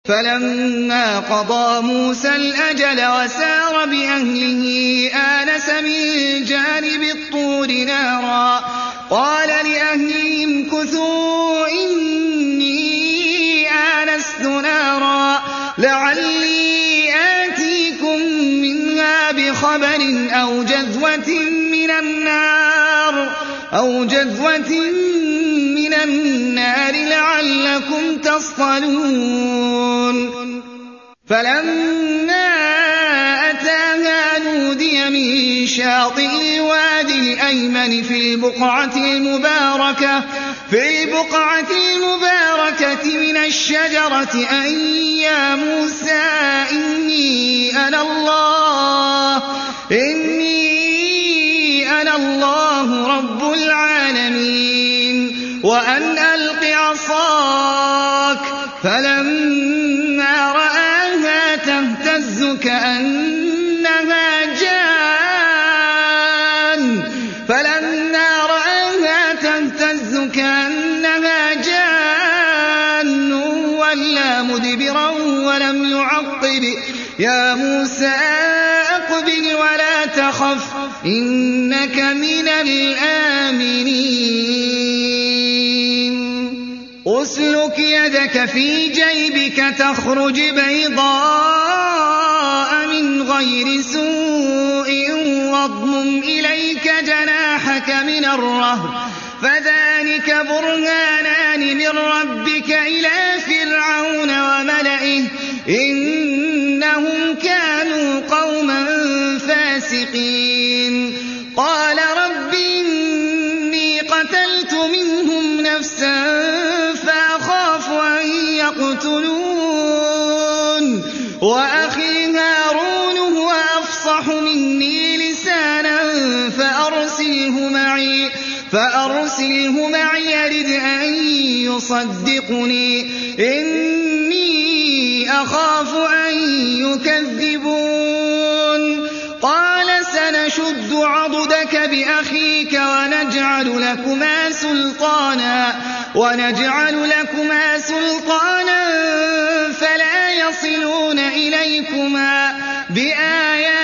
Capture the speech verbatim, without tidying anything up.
فَلَمَّا قَضَىٰ مُوسَى الْأَجَلَ وَسَارَ بِأَهْلِهِ آنَسَ مِن جَانِبِ الطُّورِ نَارًا قَالَ لِأَهْلِهِ امْكُثُوا إِنِّي آنَسْتُ نَارًا لَّعَلِّي آتِيكُم مِّنْهَا بِخَبَرٍ أَوْ جَذْوَةٍ مِّنَ النَّارِ أَوْ جَذْوَةٍ مِّنَ النَّارِ لَعَلَّكُمْ تَصْطَلُونَ فَلَمَّا أَتَاهَا نُودِيَ مِن شَاطِئِ الْوَادِ الْأَيْمَنِ في الْبُقْعَةِ الْمُبَارَكَةِ في البقعة المباركة من الشجرة أن يا موسى إني أنا الله إني أنا الله رب العالمين وأن ألق عصاك فلما رآها تهتز كأنها جان فلما رآها تهتز كأنها جان ولا مدبرا ولم يعقب يا موسى أقبل ولا تخف إنك من الآمنين أسلك يدك في جيبك تخرج بيضاء من غير سوء واضمم إليك جناحك من الرهب فذلك برهانان من ربك إلى فرعون وملئه إنهم كانوا قوما فاسقين قال رب إني قتلت منهم نفسا فأخاف أن يقتلون وأخي هارون هو أفصح مني لسانا فأرسله معي فأرسله معي يرد أن يصدقني إني أخاف أن يكذبون قال سنشد عضدك بأخيك ونجعل لكما سلطانا ونجعل لكما سلطانا فلا يصلون إليكما بآياتنا